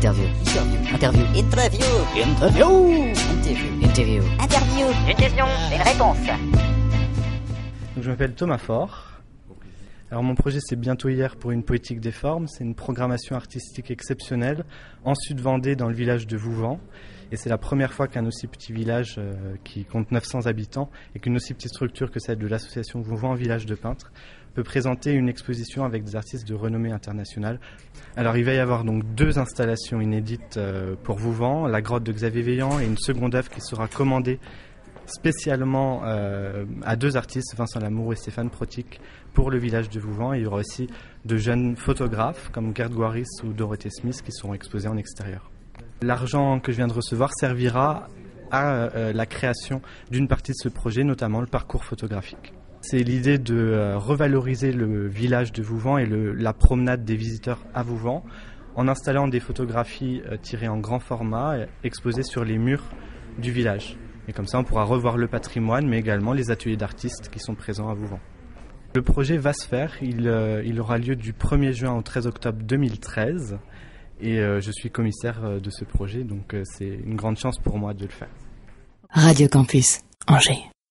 Interview. Interview. Interview. Une question, une réponse. Donc, je m'appelle Thomas Faure. Alors mon projet c'est Bientôt hier pour une poétique des formes. C'est une programmation artistique exceptionnelle en Sud-Vendée dans le village de Vouvant. Et c'est la première fois qu'un aussi petit village qui compte 900 habitants et qu'une aussi petite structure que celle de l'association Vouvant Village de Peintres peut présenter une exposition avec des artistes de renommée internationale. Alors il va y avoir donc 2 installations inédites pour Vouvant, la grotte de Xavier Veillant et une seconde œuvre qui sera commandée spécialement à 2 artistes, Vincent Lamour et Stéphane Protic, pour le village de Vouvant. Et il y aura aussi de jeunes photographes comme Gerd Guaris ou Dorothée Smith qui seront exposés en extérieur. L'argent que je viens de recevoir servira à la création d'une partie de ce projet, notamment le parcours photographique. C'est l'idée de revaloriser le village de Vouvant et la promenade des visiteurs à Vouvant en installant des photographies tirées en grand format exposées sur les murs du village. Et comme ça, on pourra revoir le patrimoine, mais également les ateliers d'artistes qui sont présents à Vouvant. Le projet va se faire. Il aura lieu du 1er juin au 13 octobre 2013. Et je suis commissaire de ce projet, donc c'est une grande chance pour moi de le faire. Radio Campus Angers.